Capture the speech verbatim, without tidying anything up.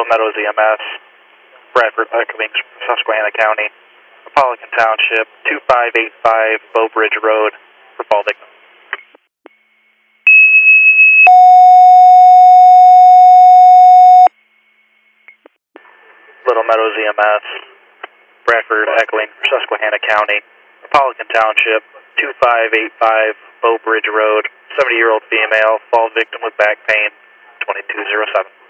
Little Meadows E M S, Bradford Echoing, Susquehanna County, Republican Township, two five eight five Bow Bridge Road for fall victim. Little Meadows E M S, Bradford Echoing, Susquehanna County, Republican Township, two five eight five Bow Bridge Road, seventy-year-old female, fall victim with back pain, twenty-two oh seven.